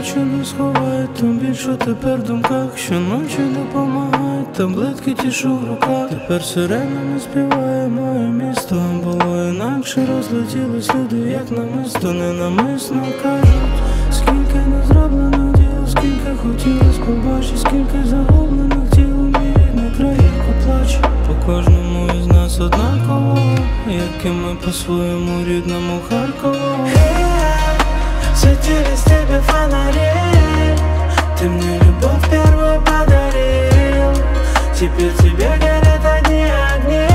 не сховають, тим більше тепер в думках, щоночі допомагають таблетки ті, що в руках. Тепер сирена не співає моє місто. Було інакше, розлетілись люди, як намисто, ненамисно кажуть. Скільки не зроблених діл, скільки хотілось побачить, скільки загублених тіл, мій рідний країнко плаче. По кожному із нас однаково, як і ми по-своєму рідному Харкову. Светились тебе фонари, ты мне любовь первую подарил. Теперь тебе горят одни огни.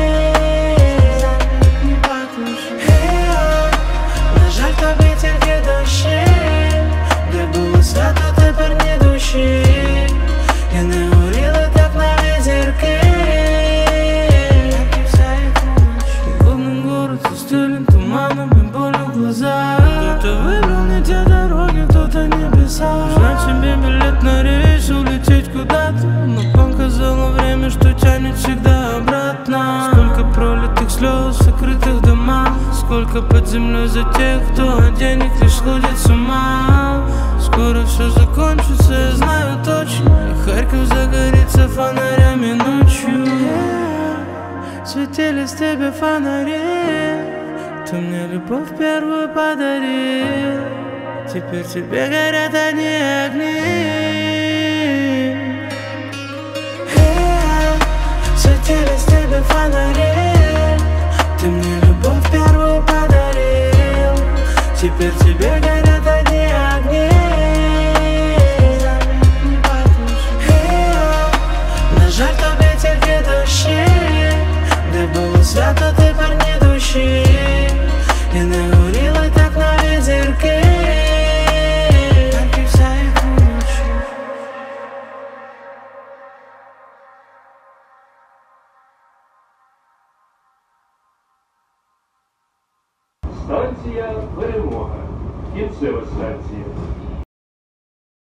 Не потуши. На жаль, тобі тільки дощі, де було свято, тепер не душі. І не горіли так навіть зірки. Голодный город застелен туманом и болью в глазах. Кто-то выбрал не те дороги, кто-то небеса. Нужна тебе билет на рейс, улететь куда-то, но показало время, что тянет всегда обратно. Сколько пролитых слез в закрытых домах, сколько под землей за тех, кто от денег лишь сходит с ума. Скоро все закончится, я знаю точно, и Харьков загорится фонарями ночью. Светились тебе фонари, ты мне любовь первую подарил. Теперь тебе горят одни огни. Светились тебе фонари, ты мне любовь первую подарил. Теперь тебе горят одни огни. На жаль, тобі тільки дощі, де було свято, тепер не душі. І не горіли так навіть зірки. Так і вся їх вночі. Станція Перемога. Кінцева станція.